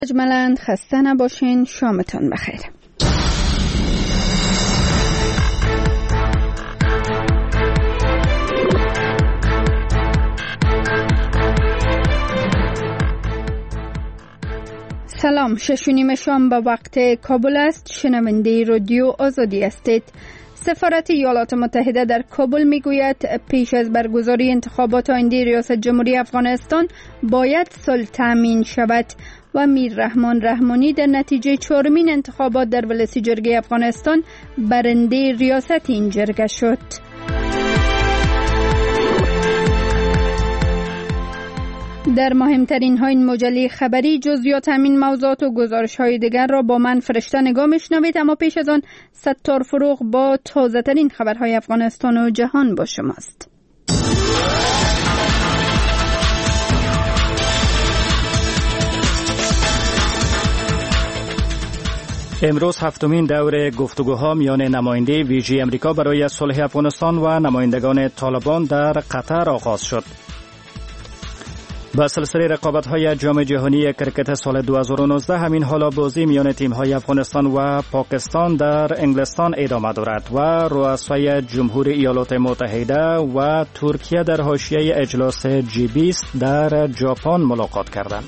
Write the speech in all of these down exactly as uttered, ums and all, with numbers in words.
اجمالاً خسته نباشین. شامتان بخیر. سلام، شش و نیم شام به وقت کابل است. شنونده رادیو آزادی هستید. سفارت ایالات متحده در کابل میگوید پیش از برگزاری انتخابات آینده ریاست جمهوری افغانستان باید صلح تامین شود و میر رحمان رحمانی در نتیجه چهارمین انتخابات در ولسی جرگه افغانستان برنده ریاست این جرگه شد. در مهمترین های این مجله خبری جزئیات همین موضوعات و گزارش های دیگر را با من فرشته نگاه میشنوید، اما پیش از آن ستار فروغ با تازه ترین خبرهای افغانستان و جهان با شماست. امروز هفتمین دور گفتگوها میان نماینده ویژه امریکا برای صلح افغانستان و نمایندگان طالبان در قطر آغاز شد. با سلسله رقابت‌های جام جهانی کرکت سال دو هزار و نوزده همین حالا بازی میان تیم‌های افغانستان و پاکستان در انگلستان ادامه دارد و رؤسای جمهوری ایالات متحده و ترکیه در حاشیه اجلاس جی بیست در ژاپن ملاقات کردند.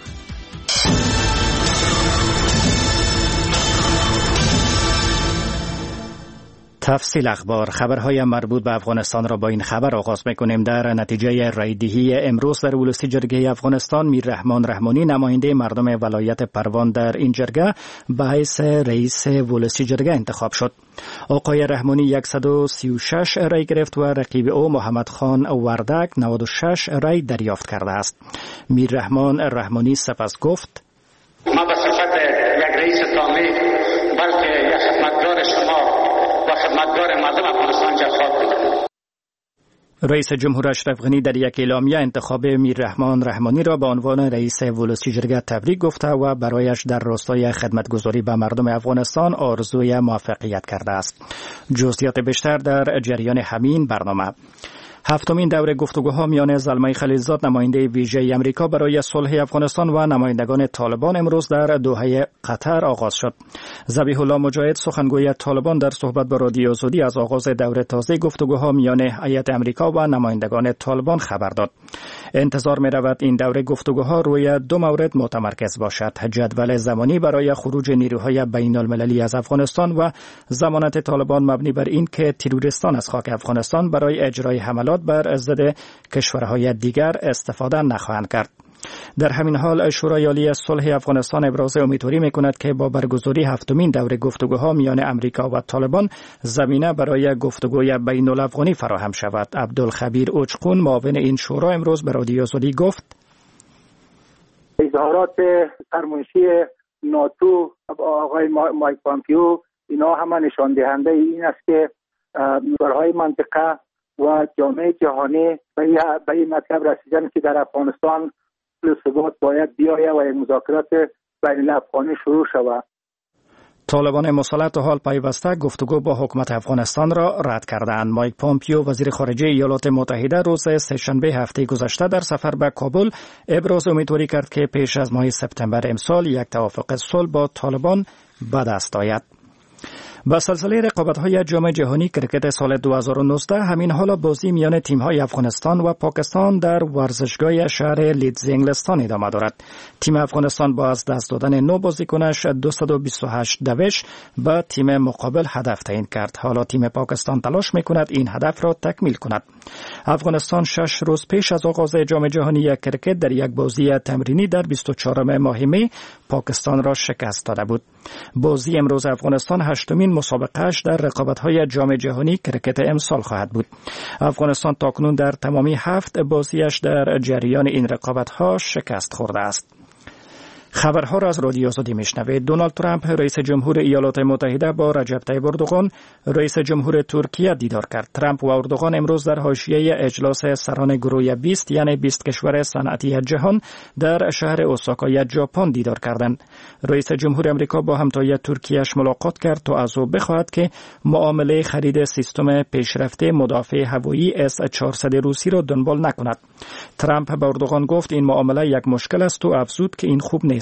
تفصیل اخبار. خبرهای مربوط به افغانستان را با این خبر آغاز میکنیم. در نتیجه رایدهی امروز در ولسی جرگه افغانستان میر رحمان رحمانی نماینده مردم ولایت پروان در این جرگه به حیث رئیس ولسی جرگه انتخاب شد. آقای رحمانی صد و سی و شش رای گرفت و رقیب او محمد خان وردک نود و شش رای دریافت کرده است. میر رحمان رحمانی سپس گفت: ما به صفت یک رئیس تامی بلکه یک خدمتگار شما خدمتگار مردم افغانستان جلخواد بود. رئیس جمهور اشرف غنی در یک اعلامیه انتخاب میر رحمان رحمانی را به عنوان رئیس ولسی جرگه تبریک گفته و برایش در راستای خدمتگزاری به مردم افغانستان آرزوی موفقیت کرده است. جزئیات بیشتر در جریان همین برنامه. هفتمین دور گفتگوها میان زلمه خلیلزاد نماینده ویژه امریکا برای صلح افغانستان و نمایندگان طالبان امروز در دوحه قطر آغاز شد. ذبیح الله مجاهد سخنگوی طالبان در صحبت با رادیو آزادی از آغاز دور تازه گفتگوها میان هیئت امریکا و نمایندگان طالبان خبر داد. انتظار می رود این دوره گفتگوها روی دو مورد متمرکز باشد: جدول زمانی برای خروج نیروهای بین المللی از افغانستان و ضمانت طالبان مبنی بر این که تروریستان از خاک افغانستان برای اجرای حملات بر ضد کشورهای دیگر استفاده نخواهند کرد. در همین حال شورای عالی صلح افغانستان ابراز امیدواری میکند که با برگزاری هفتمین دور گفتگوها میان امریکا و طالبان زمینه برای گفتگوی بین الافغانی فراهم شود. عبدالخبیر اوچقون معاون این شورا امروز به رادیو آزادی گفت: اظهارات فرمایشی ناتو آقای مایک پامپیو اینا همه نشان دهنده این است که کشورهای منطقه و جامعه جهانی به این مطلب رسیدن که در افغانستان ثبات باید بیاید و یک مذاکرات بین الافغانی شروع شود. طالبان مسلط حال پیوسته گفتگو با حکومت افغانستان را رد کردند. مایک پامپیو وزیر خارجه ایالات متحده روز سه‌شنبه هفته گذشته در سفر به کابل ابراز امیدواری کرد که پیش از ماه سپتامبر امسال یک توافق صلح با طالبان به دست آید. با سلسله رقابت‌های جام جهانی کرکت سال دو هزار و نوزده همین حالا بازی میان تیم‌های افغانستان و پاکستان در ورزشگاه شهر لیدز انگلستان ادامه دارد. تیم افغانستان با از دست دادن نو بازیکنش دویست و بیست و هشت دوش به تیم مقابل هدف تعیین کرد. حالا تیم پاکستان تلاش می‌کند این هدف را تکمیل کند. افغانستان شش روز پیش از آغاز جام جهانی کرکت در یک بازی تمرینی در بیست و چهارم ماه می پاکستان را شکست داده بود. بازی امروز افغانستان هشتمین مسابقه‌اش در رقابت‌های جام جهانی کرکت امسال خواهد بود. افغانستان تاکنون در تمامی هفت بازیش در جریان این رقابت‌ها شکست خورده است. خبرها را از رادیو آزادی میشنوید. دونالد ترامپ رئیس جمهور ایالات متحده با رجب طیب اردوغان رئیس جمهور ترکیه دیدار کرد. ترامپ و اردوغان امروز در حاشیه اجلاس سران گروه بیست یعنی بیست کشور صنعتی جهان در شهر اوساکای ژاپن دیدار کردند. رئیس جمهور امریکا با همتای ترکیه‌اش ملاقات کرد تا از او بخواهد که معامله خرید سیستم پیشرفته مدافع هوایی اس چهارصد روسی را دنبال نکند. ترامپ به اردوغان گفت این معامله یک مشکل است و افزود که این خوب نیست.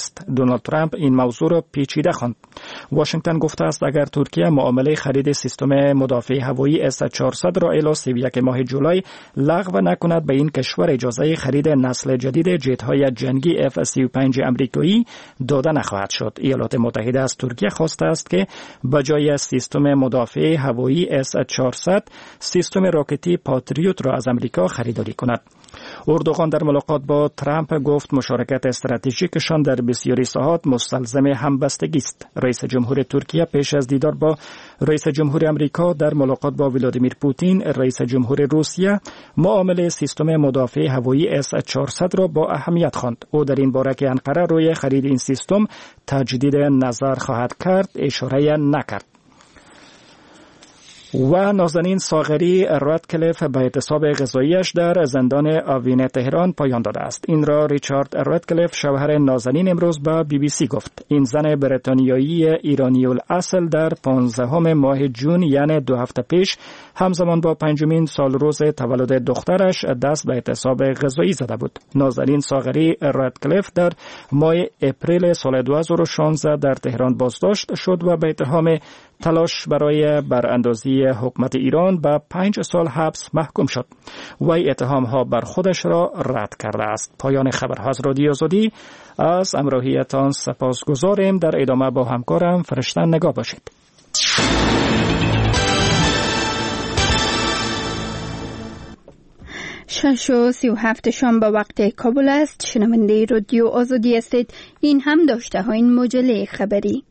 نیست. دونالد ترامپ این موضوع را پیچیده خواند. واشنگتن گفته است اگر ترکیه معامله خرید سیستم مدافع هوایی اس چهارصد را الی سی و یک ماه جولای لغو نکند، به این کشور اجازه خرید نسل جدید جت‌های جنگی اف سی و پنج امریکایی داده نخواهد شد. ایالات متحده از ترکیه خواسته است که بجای سیستم مدافع هوایی اس چهارصد سیستم راکتی پاتریوت را از امریکا خریداری کند. اردوغان در ملاقات با ترامپ گفت مشارکت استراتژیکشان در بسیاری ساحات مستلزم همبستگی است. رئیس جمهور ترکیه پیش از دیدار با رئیس جمهور امریکا در ملاقات با ولادیمیر پوتین رئیس جمهور روسیه معامله سیستم مدافع هوایی اس چهارصد را با اهمیت خواند. او در این باره که انقره روی خرید این سیستم تجدید نظر خواهد کرد اشاره نکرد. و نازنین ساغری رادکلیف به اعتصاب غذاییش در زندان آوین تهران پایان داده است. این را ریچارد رادکلیف شوهر نازنین امروز به بی بی سی گفت. این زن بریتانیایی ایرانی الاصل در پانزدهم ماه جون یعنی دو هفته پیش همزمان با پنجمین سال روز تولد دخترش دست به اعتصاب غذایی زده بود. نازنین ساغری رادکلیف در ماه اپریل سال دو هزار و شانزده در تهران بازداشت شد و به اتهام تلاش برای براندازی حکومت ایران به پنج سال حبس محکوم شد. وی اتهام ها بر خودش را رد کرده است. پایان خبرها از رادیو آزادی. از همراهیتان سپاسگزاریم. در ادامه با همکارم فرشتن نگاه باشید. شش و سی و هفت شام به وقت کابل است. شنونده رادیو آزادی هستید. این هم داشته ها این مجله خبری.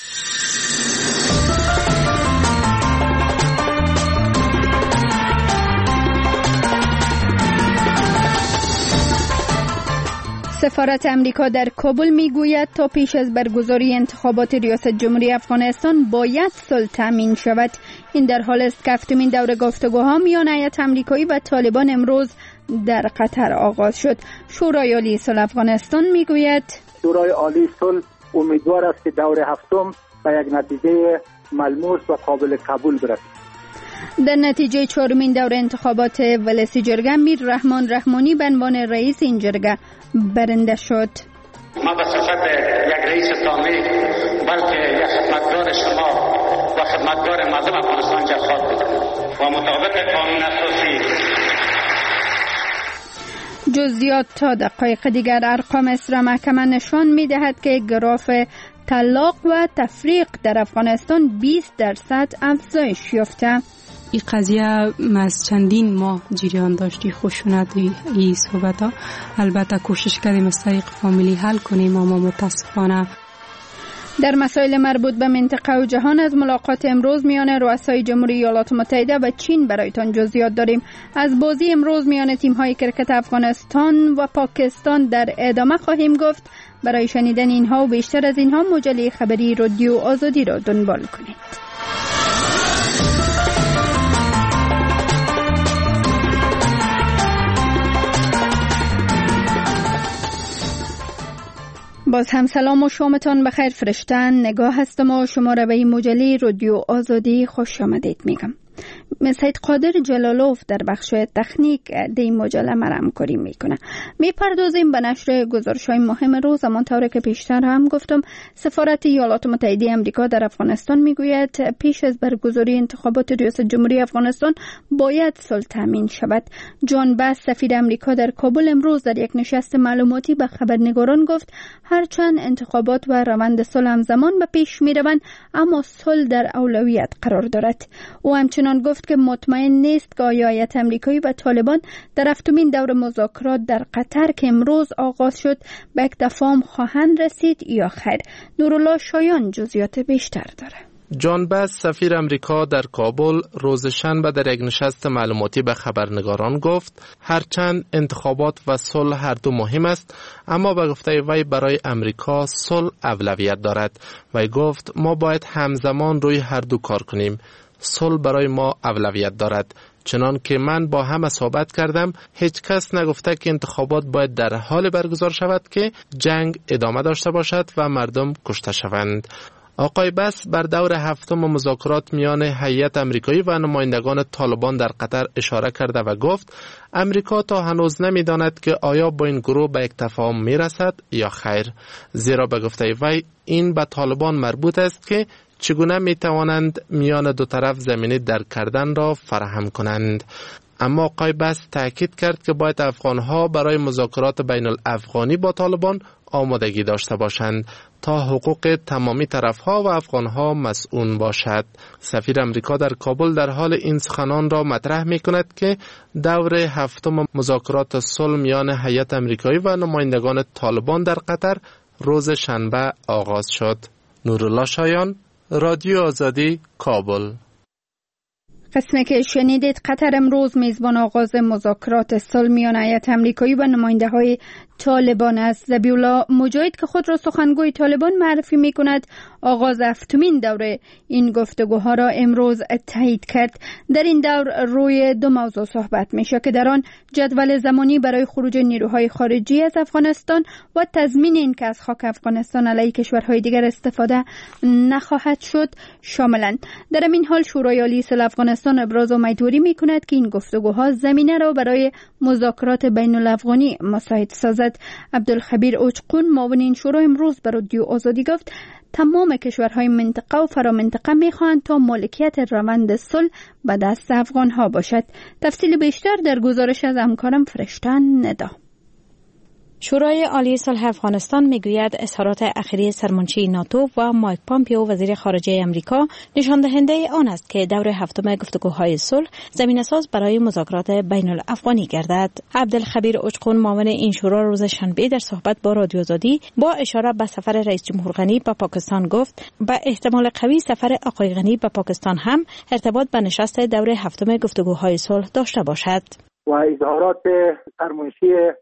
سفارت امریکا در کابل میگوید تا پیش از برگزاری انتخابات ریاست جمهوری افغانستان باید صلح تامین شود. این در حال است که هفتمین دوره گفتگوها میان هیئت امریکایی و طالبان امروز در قطر آغاز شد. شورای عالی صلح افغانستان میگوید شورای عالی صلح امیدوار است که دوره هفتم به یک نتیجه ملموس و قابل قبول برسد. در نتیجه چهارمین دوره انتخابات ولسی جرگه میر رحمان رحمانی به عنوان رئیس این جرگه برنده شد. ما به صفت یک رئیس تامی بلکه یک خدمتگار شما و خدمتگار مردم افغانستان جلخواد بودم و مطابق قانون اساسی. جزئیات تا دقایق دیگر. ارقام اصرا محکمه نشان می دهد که گراف طلاق و تفریق در افغانستان بیست درصد افزایش یافته. این قضیه از چندین ماه جریان داشتی خشونت این صحبت ها. البته کوشش کردیم از طریق فامیلی حل کنیم اما متاسفانه. در مسائل مربوط به منطقه و جهان از ملاقات امروز میان رؤسای جمهوری ایالات متحده و چین برایتان جزئیات داریم. از بازی امروز میان تیم‌های کرکت افغانستان و پاکستان در ادامه خواهیم گفت. برای شنیدن اینها و بیشتر از اینها مجله خبری رادیو آزادی را دنبال کنید. باز هم سلام و شامتان بخیر. فرشتن نگاه هستم و شما را به این مجله رادیو آزادی خوش آمدید میگم. سید قادر جلالوف در بخش تکنیک دی مجله مرمکاری میکنه. میپردازیم به نشر گزارش‌های مهم روز. همانطور که پیشتر هم گفتم سفارت ایالات متحده آمریکا در افغانستان میگوید پیش از برگزاری انتخابات ریاست جمهوری افغانستان باید صلح تامین شود. جان باس سفیر آمریکا در کابل امروز در یک نشست معلوماتی به خبرنگاران گفت هرچند انتخابات و روند صلح همزمان به پیش میروند اما صلح در اولویت قرار دارد. او همچنان گفت که مطمئن نیست که آیا هیئت امریکایی و طالبان در هفتمین دور مذاکرات در قطر که امروز آغاز شد به یک تفاهم خواهند رسید یا خیر. نورالله شایان جزئیات بیشتر داره. جان باس سفیر امریکا در کابل روز شنبه در یک نشست معلوماتی به خبرنگاران گفت هرچند انتخابات و صلح هر دو مهم است اما به گفته وی برای امریکا صلح اولویت دارد. وی گفت ما باید همزمان روی هر دو کار کنیم. صلح برای ما اولویت دارد. چنان که من با همه صحبت کردم هیچ کس نگفته که انتخابات باید در حال برگزار شود که جنگ ادامه داشته باشد و مردم کشته شوند. آقای بس بر دور هفتم مذاکرات میان هیئت امریکایی و نمایندگان طالبان در قطر اشاره کرده و گفت امریکا تا هنوز نمیداند که آیا با این گروه به یک تفاهم میرسد یا خیر، زیرا به گفته وی این به طالبان مربوط است که چگونه می توانند میان دو طرف زمینه در کردن را فراهم کنند. اما آقای بس تاکید کرد که باید افغانها برای مذاکرات بین الافغانی با طالبان آمادگی داشته باشند تا حقوق تمامی طرفها و افغانها مسئول باشد. سفیر امریکا در کابل در حال این سخنان را مطرح می کند که دور هفتم مذاکرات صلح میان هیئت امریکایی و نمایندگان طالبان در قطر روز شنبه آغاز شد. نورالله شایان، رادیو آزادی، کابل. قسمی که شنیدید قطر امروز میزبان آغاز مذاکرات صلح میان هیئت امریکایی و نماینده های طالبان است. ذبیح‌الله مجاهد که خود را سخنگوی طالبان معرفی می کند آغاز هفتمین دوره این گفتگوها را امروز تایید کرد. در این دور روی دو موضوع صحبت می شود که در آن جدول زمانی برای خروج نیروهای خارجی از افغانستان و تضمین این که از خاک افغانستان علیه کشورهای دیگر استفاده نخواهد شد شاملند. در این حال شورای عالی صلح افغانستان ابراز امیدواری می کند که این گفتگوها زمینه را برای مذاکرات بین الافغانی مساعد سازد. عبدالخبیر اوچقون معاون این شورا امروز به رادیو آزادی گفت تمام کشورهای منطقه و فرامنطقه میخواهند تا مالکیت روند صلح به دست افغانها باشد. تفصیل بیشتر در گزارش از همکارم فرشته ندا. شورای عالی صلح افغانستان میگوید اظهارات اخیری سرمنشی ناتو و مایک پامپیو وزیر خارجه امریکا نشان دهنده آن است که دور هفتم گفتگوهای صلح زمینه‌ساز برای مذاکرات بین الافغانی گردد. عبدالخبیر اوچقون معاون این شورا روز شنبه در صحبت با رادیو آزادی با اشاره به سفر رئیس جمهور غنی به پاکستان گفت به احتمال قوی سفر آقای غنی به پاکستان هم ارتباط به نشست دور هفتم گفتگوهای صلح داشته باشد. و اظهارات سرمنشی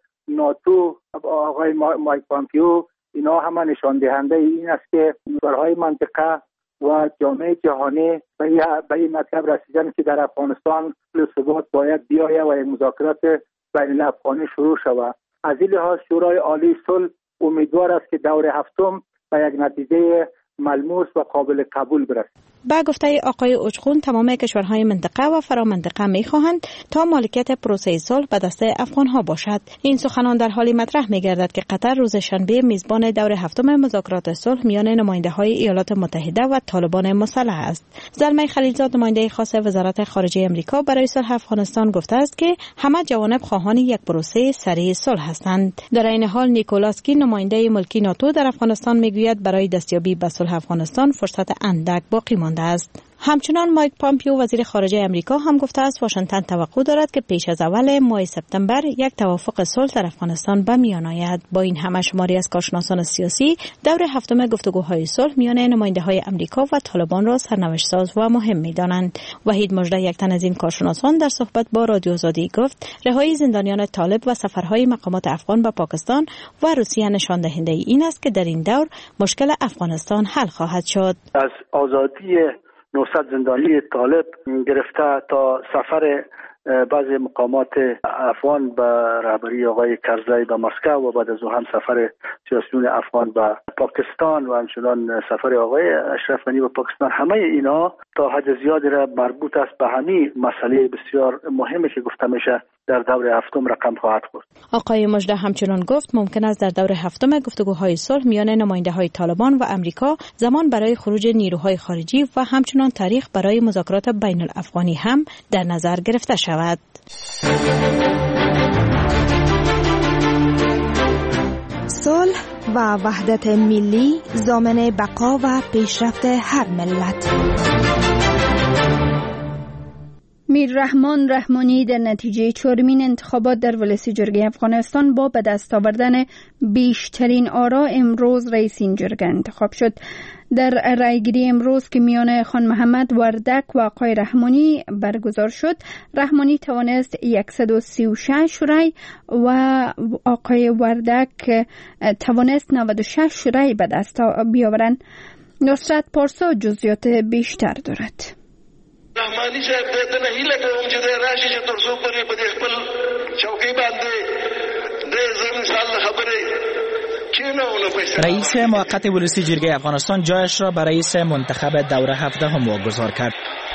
ناتو آقای مایک پامپیو اینا همه نشان دهنده این است که کشورهای منطقه و جامعه جهانی به این مطلب رسیدن که در افغانستان ثبات باید بیاید و مذاکرات بین الافغانی شروع شود. از این لحاظ شورای عالی صلح امیدوار است که دور هفتم به یک نتیجه ملموس و قابل قبول برسد. با گفته آقای اوچقون تمام کشورهای منطقه و فرامنطقه می‌خواهند تا مالکیت پروسه صلح به دست افغان‌ها باشد. این سخنان در حالی مطرح می‌گردد که قطر روز شنبه میزبان دور هفتم مذاکرات صلح میان نماینده‌های ایالات متحده و طالبان مسلح است. زلمه خلیلزاد نماینده خاص وزارت خارجه آمریکا برای صلح افغانستان گفته است که همه جوانب خواهان یک پروسه سریع صلح هستند. در این حال نیکولاسکی نماینده ملکی ناتو در افغانستان می‌گوید برای دستیابی به صلح افغانستان فرصت اندک باقی مانده است. همچنان مایک پامپیو وزیر خارجه امریکا هم گفته است واشنگتن توقع دارد که پیش از اول ماه سپتامبر یک توافق صلح در افغانستان به میان آید. با این همه شماری از کارشناسان سیاسی دور هفتم گفتگوهای صلح میان نماینده‌های امریکا و طالبان را سرنوشت ساز و مهم می‌دانند. وحید مژده یک تن از این کارشناسان در صحبت با رادیو آزادی گفت رهایی زندانیان طالب و سفرهای مقامات افغان به پاکستان و روسیه نشان دهنده این است که در این دور مشکل افغانستان حل خواهد شد. از آزادی نهصد زندانی طالب گرفته تا سفر بعضی مقامات افغان به رهبری آقای کرزی به مسکو و بعد از او هم سفر سیاسیون افغان به پاکستان و همچنان سفر آقای اشرف غنی به پاکستان، همه اینا تا حد زیادی را مربوط است به همین مسئله بسیار مهمی که گفته میشه در دور هفتم رقم خواهد خورد. آقای مژده همچنان گفت ممکن است در دور هفتم گفتگوهای صلح میان نماینده‌های طالبان و امریکا زمان برای خروج نیروهای خارجی و همچنان تاریخ برای مذاکرات بین الافغانی هم در نظر گرفته شود. صلح و وحدت ملی ضامن بقا و پیشرفت هر ملت. میر رحمان رحمانی در نتیجه چهارمین انتخابات در ولسی جرگه افغانستان با به دست آوردن بیشترین آرا امروز رئیس این جرگه انتخاب شد. در رایگیری امروز که میان خان محمد وردک و آقای رحمانی برگزار شد، رحمانی توانست صد و سی و شش رای و آقای وردک توانست نود و شش رای به دست بیاورند. نصرت پارسا جزئیات بیشتر دارد. رحمانی صاحب ته نه هیله کوم چې د راشي چې تر څو پورې په خپل چوکۍ باندې د زمين سال خبرې رئیس موقت ولسی جرگه افغانستان جایش را به رئیس منتخب دوره هفدهم واگذار کرد.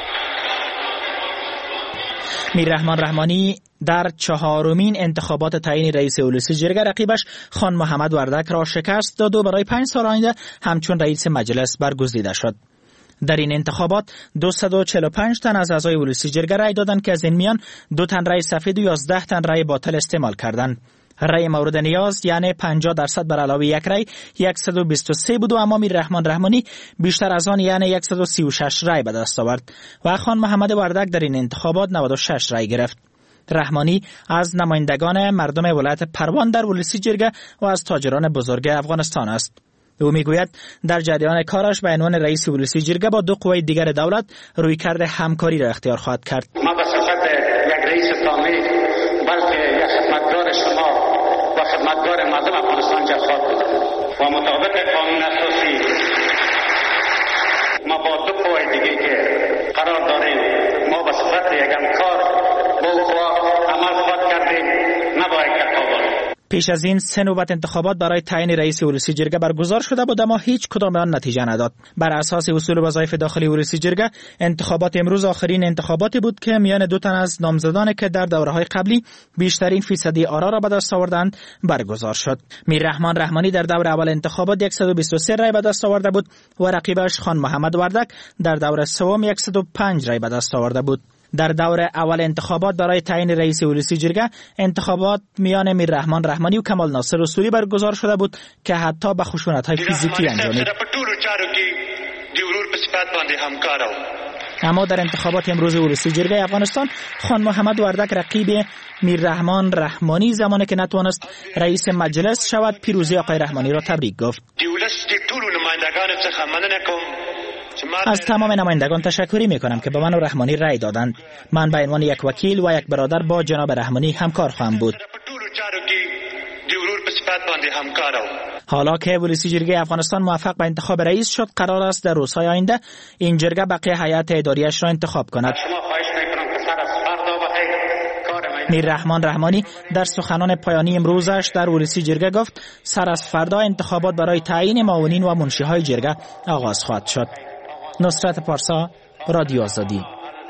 میررحمان رحمانی در چهارمین انتخابات تعیین رئیس ولسی جرگه رقیبش خان محمد وردک را شکست داد و برای پنج سال آینده همچون رئیس مجلس برگزیده شد. در این انتخابات دویست و چهل و پنج تن از اعضای ولسی جرگه رای دادند که از این میان دو تن رای سفید و یازده تن رای باطل استعمال کردند. رای مورد نیاز یعنی پنجاه درصد بر علاوه یک رای صد و بیست و سه بود و اما میررحمان رحمانی بیشتر از آن یعنی صد و سی و شش رای به دست آورد و خان محمد وردک در این انتخابات نود و شش رای گرفت. رحمانی از نمایندگان مردم ولایت پروان در ولسی جرگه و از تاجران بزرگ افغانستان است. او میگوید در جریان کارش به عنوان رئیس ولسی جرگه با دو قوه دیگر دولت رویکرد همکاری را اختیار خواهد کرد. ما به صفت یک رئیس تامی بلکه یک خدمتگار شما و خدمتگار مردم افغانستان جلخواد بودم و مطابق قانون اساسی ما با دو قوه دیگه که قرار داریم ما به صفت یک همکار با قوا عمل خواهد کردیم نباید که پیش از این سه نوبت انتخابات برای تعیین رئیس ولسی جرگه برگزار شده بود اما هیچ کدام آن نتیجه نداد. بر اساس اصول وظایف داخلی ولسی جرگه انتخابات امروز آخرین انتخاباتی بود که میان دو تن از نامزدان که در دوره‌های قبلی بیشترین فیصدی آرا را به دست آوردند برگزار شد. میررحمان رحمانی در دور اول انتخابات صد و بیست و سه رای به دست آورده بود و رقیبش خان محمد وردک در دور سوم صد و پنج رای به دست آورده بود. در دور اول انتخابات برای تعیین رئیس ولسی جرگه انتخابات میان میررحمان رحمانی و کمال ناصر اصولی برگزار شده بود که حتی به خشونت‌های فیزیکی انجامید. اما در انتخابات امروز ولسی جرگه افغانستان خان محمد وردک رقیب میررحمان رحمانی زمانی که نتوانست رئیس مجلس شود پیروزی آقای رحمانی را تبریک گفت. از تمام نمایندگان تشکری میکنم که به من و رحمانی رای دادند. من به عنوان یک وکیل و یک برادر با جناب رحمانی همکار خواهم بود. حالا که ولسی جرگه افغانستان موفق به انتخاب رئیس شد، قرار است در روزهای آینده این جرگه بقیه هیئت اداریش را انتخاب کند. میررحمان رحمانی در سخنان پایانی امروزش در ولسی جرگه گفت سر از فردا انتخابات برای تعیین معاونین و منشی‌های جرگه آغاز خواهد شد. نصرت پارسا، رادیو آزادی.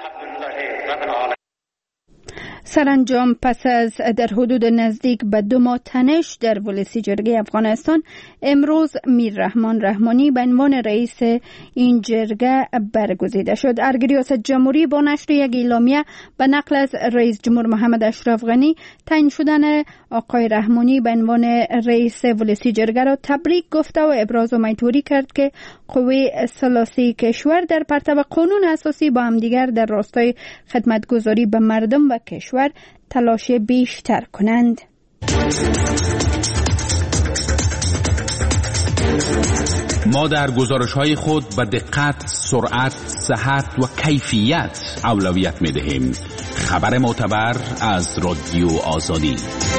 سرانجام پس از در حدود نزدیک به دو ماه تنش در ولسی جرگه افغانستان، امروز میررحمان رحمانی به عنوان رئیس این جرگه برگزیده شد. ارگ ریاست جمهوری با نشر یک اعلامیه به نقل از رئیس جمهور محمد اشرف غنی تعیین شدن آقای رحمانی به عنوان رئیس ولسی جرگه را تبریک گفته و ابراز امیدواری کرد که قوه ثلاثی کشور در پرتو قانون اساسی با همدیگر در راستای خدمتگزاری به مردم و کشور تلاش بیشتر کنند. ما در گزارش‌های خود به دقت، سرعت، صحت و کیفیت اولویت می‌دهیم. خبر معتبر از رادیو آزادی.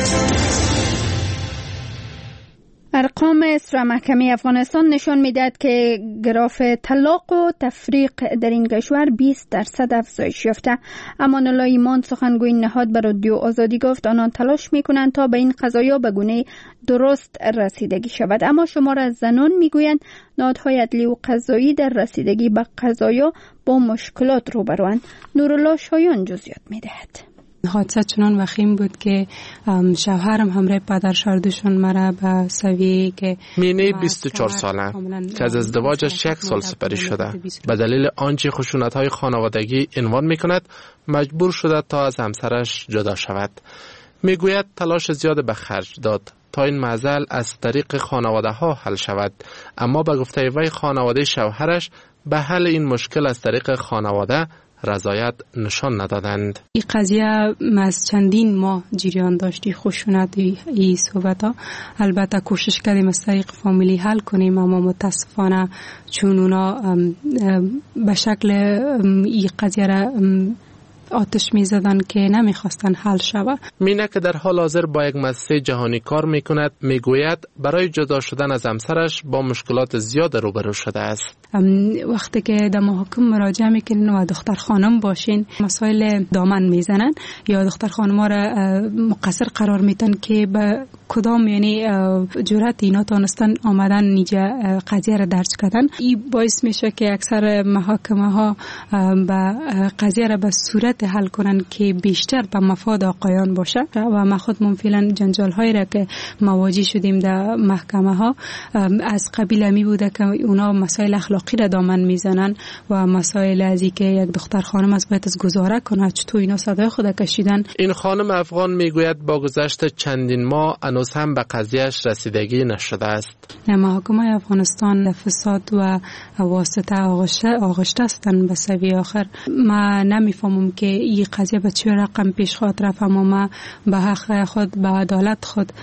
ارقام اصلاح محکمه افغانستان نشان میدهد که گراف طلاق و تفریق در این کشور بیست درصد افزایش یافته. امان الله ایمان سخنگوی نهاد به رادیو آزادی گفت آنان تلاش میکنند تا به این قضایا به گونه درست رسیدگی شود، اما شمار از زنان میگویند نهادهای عدلی و قضایی در رسیدگی به قضایا با مشکلات روبروند. نورالله شایان جزئیات میدهد. حادثه چنان وخیم بود که شوهرم همراه پدر شاردشون مرا به سویه که مینه بیست و چهار ساله که از ازدواجش یک سال سپری شده به دلیل آنچه خشونت‌های خانوادگی عنوان می‌کند مجبور شده تا از همسرش جدا شود. میگوید تلاش زیاد به خرج داد تا این معضل از طریق خانواده ها حل شود، اما به گفته وی خانواده شوهرش به حل این مشکل از طریق خانواده رضایت نشان ندادند. این قضیه از چندین ماه جریان داشتی خشونت این صحبت ها. البته کوشش کردیم از طریق فامیلی حل کنیم، اما متاسفانه چون اونا به شکل این قضیه را آتش می زدن که نمی خواستن حل شود. مینه که در حال حاضر با یک مؤسسه جهانی کار می کند میگوید برای جدا شدن از همسرش با مشکلات زیاد روبرو شده است. وقتی که در محاکم مراجعه میکنین و دختر خانم باشین مسائل دامن میزنن یا دختر خانم را مقصر قرار میتن که به کدام یعنی جرأت اینا تونستن آمدن نیجا قضیه را درج کردن. این باعث میشه که اکثر محاکمه ها به قضیه را به صورت حل کنن که بیشتر به مفاد آقایان باشه و ما خود فعلا جنجال هایی را که مواجه شدیم در محکمه ها از قبیل می بوده که اونا مسائل اخلاقی را دامن میزنن و مسائل ازی که یک دختر خانم از باید از گزاره کنه چطور اینا صدای خود کشیدن. این خانم افغان میگوید با گذشت چندین ماه هنوز هم به قضیهش رسیدگی نشده است. محاکمه افغانستان فساد و واسطه آغشته هستند به سوی آخر. ما نمیفهمم که این قضیه به چه رقم پیش خواهد رفت، اما ما به حق خود، به عدالت خود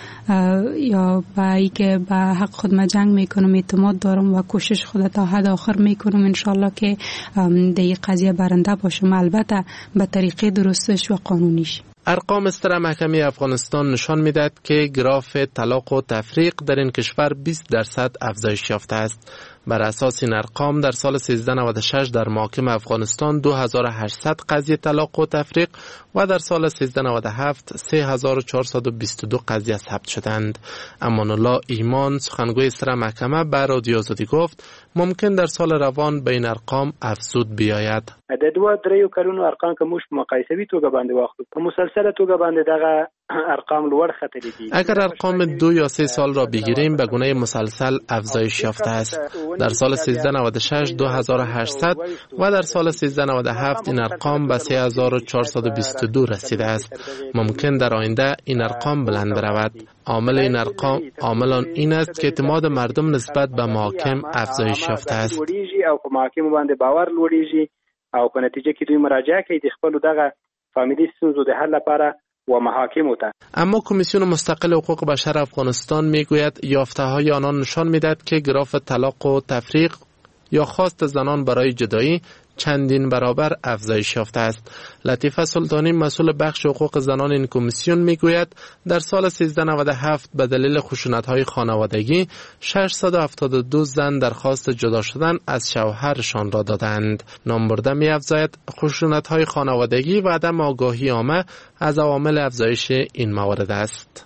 یا به ای که به حق خود ما جنگ میکنم، اعتماد دارم و کوشش خود تا حد آخر میکنم انشالله که در این قضیه برنده باشم، البته به طریقه درستش و قانونیش. ارقام استر محکمه افغانستان نشان میدهد که گراف طلاق و تفریق در این کشور بیست درصد افزایش یافته است. بر اساس این ارقام در سال سیزده نود و شش در محاکم افغانستان دو هزار و هشتصد قضیه طلاق و تفریق و در سال سیزده نود و هفت سه هزار و چهارصد و بیست و دو قضیه ثبت شدند. امان الله ایمان سخنگوی استر محکمه به رادیو آزادی گفت ممکن در سال روان به این ارقام افزود بیاید. د دوه دریو کلونو ارقام که موږ مقایسوي توګه باندې واخلو په مسلسله توګه باندې دغه ارقام لوړ خطرې دي. اگر ارقام دو یا سه سال را بگیریم به گونه مسلسل افزایش یافته است. در سال سیزده نود و شش دو هزار و هشتصد و در سال سیزده نود و هفت این ارقام به سه هزار و چهارصد و بیست و دو رسیده است. ممکن در آینده این ارقام بلند برود. عامل این ارقام عامل این است که اعتماد مردم نسبت به محاکم افزایش یافته است. او په محاکم باندې باور لوړیږي او په نتیجه کې دوی مراجعه کوي د خپل دغه فامیلی ستونزو د حل لپاره و محاکم ته. اما کمیسیون مستقل حقوق بشر افغانستان میگوید یافته‌های آنان نشان میدهد که گراف طلاق و تفریق یا خواست زنان برای جدایی چندین برابر افزایش یافته است. لطیفه سلطانی مسئول بخش حقوق زنان این کمیسیون میگوید در سال سیزده نود و هفت به دلیل خشونت‌های خانوادگی ششصد و هفتاد و دو زن درخواست جدا شدن از شوهرشان را دادند. نامبرده می‌افزاید خشونت‌های خانوادگی و عدم آگاهی عامه از عوامل افزایش این موارد است.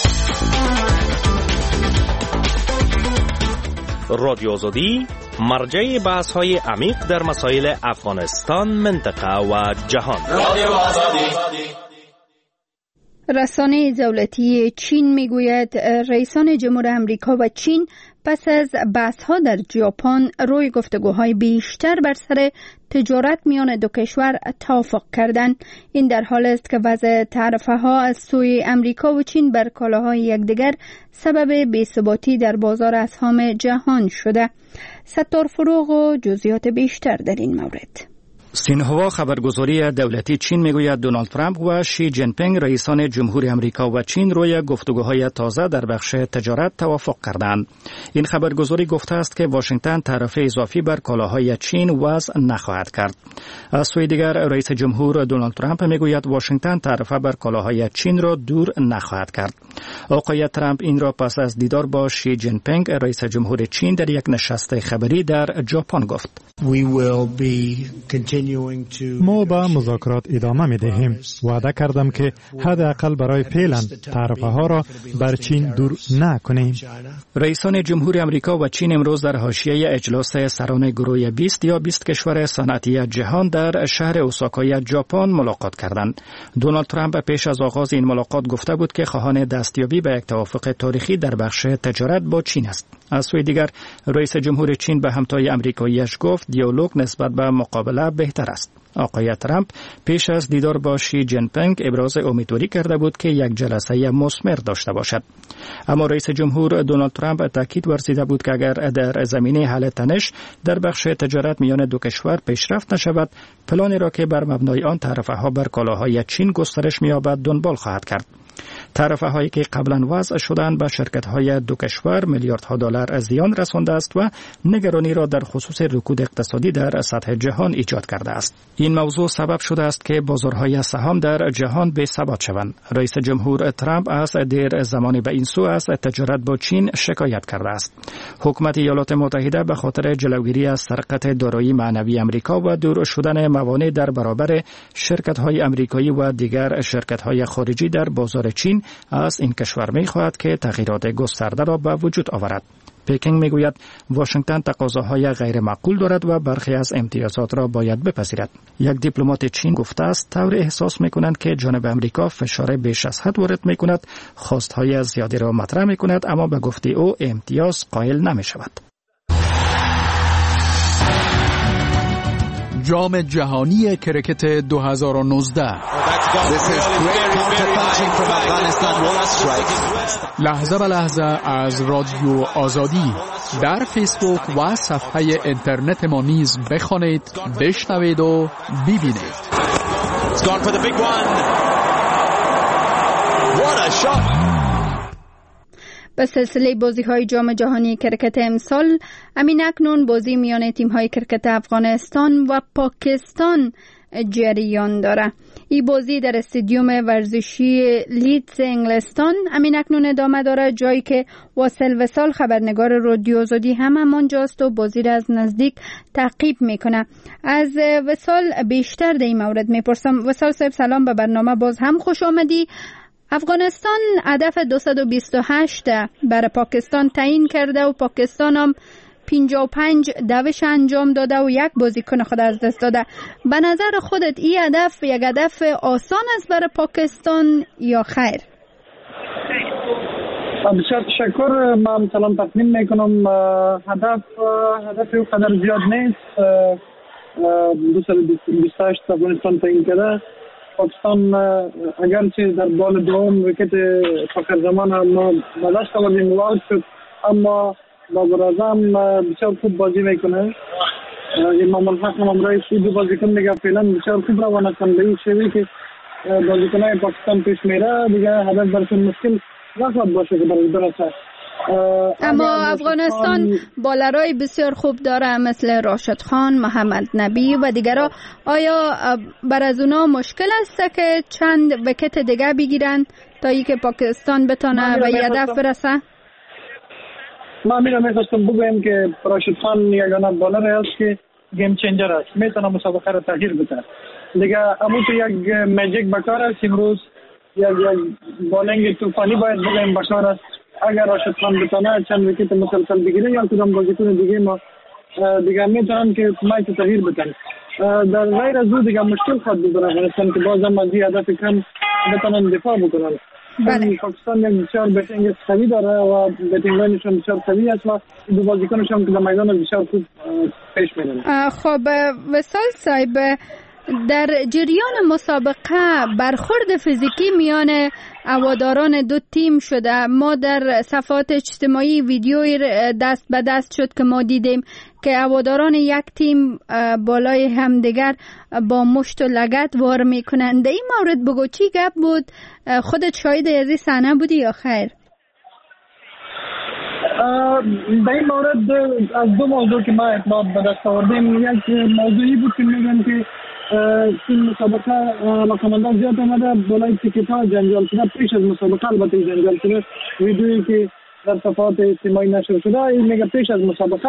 رادیو آزادی مرجع بحث های عمیق در مسائل افغانستان، منطقه و جهان. رادیو آزادی. رسانه دولتی چین میگوید رئیسان جمهور امریکا و چین پس از بحث‌ها در ژاپن روی گفتگوهای بیشتر بر سر تجارت میان دو کشور توافق کردند. این در حال است که وضع تعرفه‌ها از سوی امریکا و چین بر کالاهای یکدیگر سبب بی‌ثباتی در بازار اسهم جهان شده. ستار فروغ و جزئیات بیشتر در این مورد. سینهوا خبرگزاری دولتی چین میگوید دونالد ترامپ و شی جین پینگ رئیسان جمهوری امریکا و چین روی گفتگوهای تازه در بخش تجارت توافق کردند. این خبرگزاری گفته است که واشنگتن تعرفه اضافی بر کالاهای چین وضع نخواهد کرد. از سوی دیگر رئیس جمهور دونالد ترامپ میگوید واشنگتن تعرفه بر کالاهای چین را دور نخواهد کرد. آقای ترامپ این را پس از دیدار با شی جین پینگ رئیس جمهور چین در یک نشست خبری در ژاپن گفت. ما به مذاکرات ادامه می دهیم. وعده کردم که حداقل برای فعلا تعرفه ها را بر چین دور نکنیم. رئیسان جمهوری امریکا و چین امروز در حاشیه اجلاس سران گروه بیست یا بیست کشور صنعتی جهان در شهر اوساکای ژاپن ملاقات کردند. دونالد ترامپ پیش از آغاز این ملاقات گفته بود که خواهان دستیابی به یک توافق تاریخی در بخش تجارت با چین است. از سوی دیگر رئیس جمهور چین به همتای امریکاییش گفت دیالوگ نسبت به مقابله بهتر است. آقای ترامپ پیش از دیدار با شی جین پینگ ابراز امیدواری کرده بود که یک جلسه مثمر داشته باشد. اما رئیس جمهور دونالد ترامپ تاکید ورزیده بود که اگر در زمینه حل تنش در بخش تجارت میان دو کشور پیشرفت نشود، پلانی را که بر مبنای آن تعرفه ها بر کالاهای چین گسترش می‌یابد دنبال خواهد کرد. تعرفه هایی که قبلا وضع شدند به شرکت های دو کشور میلیاردها دلار زیان رسانده است و نگرانی را در خصوص رکود اقتصادی در سطح جهان ایجاد کرده است. این موضوع سبب شده است که بازارهای سهام در جهان بی‌ثبات شوند. رئیس جمهور ترامپ از دیر زمانی به این سو از تجارت با چین شکایت کرده است. حکومت ایالات متحده به خاطر جلوگیری از سرقت دارایی معنوی امریکا و دور شدن موانع در برابر شرکت های امریکایی و دیگر شرکت های خارجی در بازار کردار چین از این کشور می خواهد که تغییرات گسترده را به وجود آورد. پکینگ میگوید واشنگتن تقاضاهای غیر معقول دارد و برخی از امتیازات را باید بپذیرد. یک دیپلمات چین گفته است طور احساس میکنند که جانب امریکا فشار بیش از حد وارد میکند، خواستهای زیادی را مطرح میکند، اما به گفته او امتیاز قائل نمیشود. جام جهانی کرکت دو هزار و نوزده. لحظه به لحظه از رادیو آزادی در فیسبوک و صفحه اینترنت ما نیز بخوانید، بشنوید و ببینید. به سلسله بازی‌های جام جهانی کرکت امسال امین اکنون بازی میان تیم‌های کرکت افغانستان و پاکستان جریان داره. این بازی در استادیوم ورزشی لیدز انگلستان امین اکنون ادامه داره، جایی که واصل وصال خبرنگار رادیو آزادی هم همانجاست و بازی را از نزدیک تعقیب میکنه. از وصال بیشتر در این مورد میپرسم. وصال صاحب سلام، به برنامه باز هم خوش آمدی. افغانستان هدف دویست و بیست و هشت برای پاکستان تعیین کرده و پاکستان هم پنجاه و پنج دوش انجام داده و یک بازیکن خود از دست داده. به نظر خودت این هدف یک هدف آسان است برای پاکستان یا خیر؟ بسیار تشکر. من سلام تقدیم میکنم. هدف هدف او قدر زیاد نیست. دویست و بیست و هشت افغانستان تعیین کرده. پاکستان اگرچه در بال دوم ویکت فخر زمان هم ما به دست آوردیم واقع شد، اما بابر اعظم بسیار خوب بازی میکنه. امام الحق هم امرای دو بازیکن دیگه فعلا بسیار خوب روان هستند. به این شیوه که بازیکنهای پاکستان پیش میره دیگه هدف برشون مشکل نخواهد باشه که برای برسه. اما افغانستان بالرای بسیار خوب داره مثل راشد خان، محمد نبی و دیگرها. آیا بر از اونا مشکل است که چند ویکت دیگه بگیرن تا ای که پاکستان بتونه به هدف برسه؟ ما میرم میخواستم بگویم که راشد خان یگانه بالر است که گیم چنجر است، میتونه مسابقه را تغییر بده. دیگه امو تو یک ماجیک بکار است. امروز یک یک بالینگ طوفانی باید بگویم بکار است. اگر راشد خان بتونه چند ویکت مسلسل بگیره یا کدام بازیکن دیگه ما دیگه میتونن که مایت تغییر بدن. در غیر از او دیگه مشکل خواهد بود برای افغانستان که بازم از این هدف کم بتونن دفاع بکنن. بله. پاکستان یک بسیار بیتینگ قوی داره و بیتینگانشون بسیار قوی است و دو بازیکنشون که در میدان بسیار خوب پیش میرن. خب وصال صاحب، در جریان مسابقه برخورد فیزیکی میان هواداران دو تیم شده. ما در صفحات اجتماعی ویدیوی دست به دست شد که ما دیدیم که هواداران یک تیم بالای همدیگر با مشت و لگد وار میکنند. این مورد بگو چی گپ بود؟ خودت شاهد از این صحنه بودی یا خیر؟ در این مورد از دو موضوع که ما اطلاعات به دست آوردیم، یک موضوعی بود که میگن که این مسابقه علاقمندان زیاد آمده بالای تیکت ها جنجال شده. پیش از مسابقه البته جنجال شده. ویدیویی که در صفحات اجتماعی نشر شده این میگه پیش از مسابقه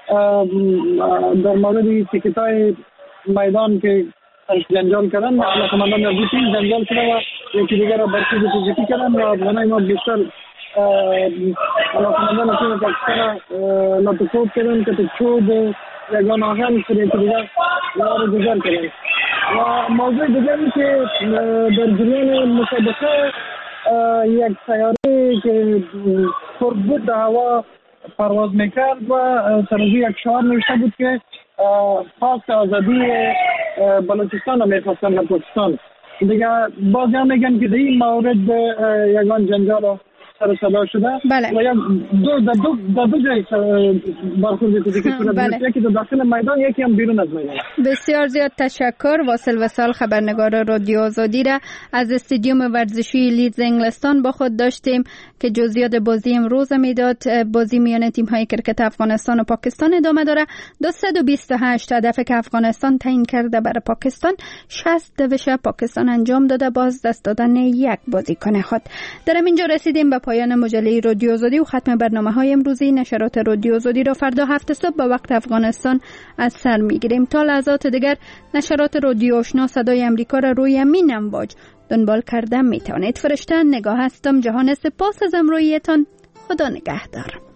در مورد تیکت های میدان که جنجال کردن، علاقمندان از دو تیم جنجال شده و یکی دیگر را برخورد فیزیکی کردن و افغانای ما بیشتر علاقمندان تیم پاکستان لطفوت کردن که چوب یگان آهن شده که دیگر را گذار کردن. و موضوع دیگر این که در جریان مسابقه یک سیاره که پر بود در هوا پرواز میکرد و سرازی یک شعار نوشته بود که خواست آزادی بلوچستان میخواستن در پاکستان. دیگه باز هم میگن که در این مورد یگان جنجال سر صدا شده. بله. و یک دو در دو در دو جای برخورد فیزیکی صورت گرفت، یکی در داخل میدان یکی هم بیرون از میدان. بسیار زیاد تشکر. واصل وصال خبرنگار رادیو آزادی را از استادیوم ورزشی لیدز انگلستان با خود داشتیم که جزئیات بازی امروز میداد. بازی میان تیم های کرکت افغانستان و پاکستان ادامه داره. دویست و بیست و هشت هدف که افغانستان تعیین کرده برای پاکستان، شصت دوش پاکستان انجام داده باز دست دادن یک بازیکن خود. در اینجا رسیدیم به پایان مجله رادیو آزادی و ختم برنامه های امروزی. نشرات رادیو آزادی را فردا هفت صبح به وقت افغانستان از سر میگیریم. تا لحظات دیگر نشرات رادیو آشنا صدای امریکا را روی امین امواج دنبال کرده می توانید. فرشته نگاه هستم. جهان سپاس از امرویتان. خدا نگهدار.